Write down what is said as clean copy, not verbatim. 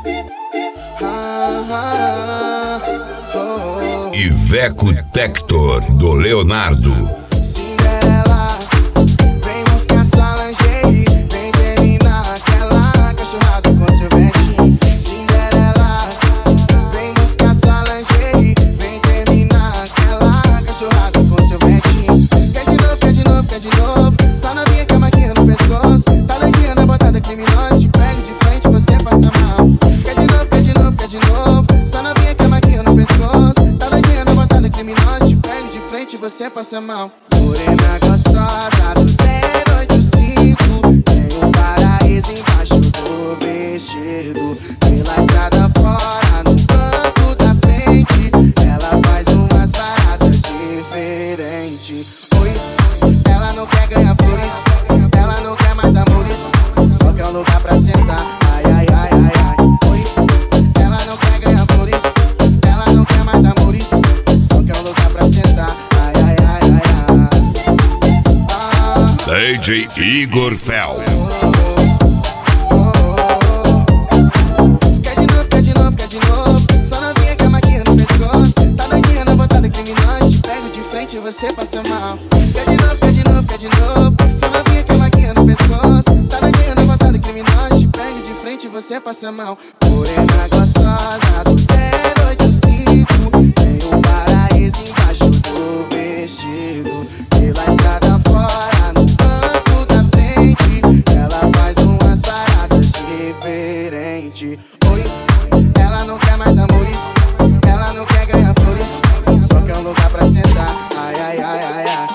Iveco Tector do Leonardo. Cinderela, vem buscar sua lingerie, vem terminar aquela cachorrada com seu bequinho. Cinderela, vem buscar sua lingerie, vem terminar aquela cachorrada com seu bequinho. Quer de novo, quer de novo, quer de novo, só novinha com a maquinha no pescoço. Tá doidinha na botada criminosa, te pego de frente, você passa mal. Quer de novo, quer de novo, quer de novo, só novinha com a maquinha no pescoço. Tá doidinha na botada criminosa, te pego de frente, você passa mal. Morena gostosa do 085, tem um paraíso embaixo do vestido. Pela estrada fora, no banco da frente, ela faz umas paradas diferentes. Oi, ela não quer ganhar flores, ela não quer mais amores, só quer um lugar pra sentar. Ai, ai, ai, ai, ai. Oi, ela não quer ganhar flores, ela não quer mais amores, só quer um lugar pra sentar. Ai, ai, ai, ai, ai. DJ Igor Fel. Quer de novo, quer de novo, quer de novo, só novinha com a maquinha no pescoço. Tá doidinha na botada criminosa, te pego de frente e você passa mal. Quer de novo, quer de novo, quer de novo, só novinha com a maquinha no pescoço. Tá doidinha na botada criminosa, te pego de frente e você passa mal. Morena gostosa do 085, tem um paraíso embaixo do vestido. Pela estrada fora, no banco da frente, ela faz umas paradas diferentes. Oi, ela não quer mais amores, ela não quer ganhar flores, só quer um lugar pra sentar. Ai, ai, ai, ai, ai.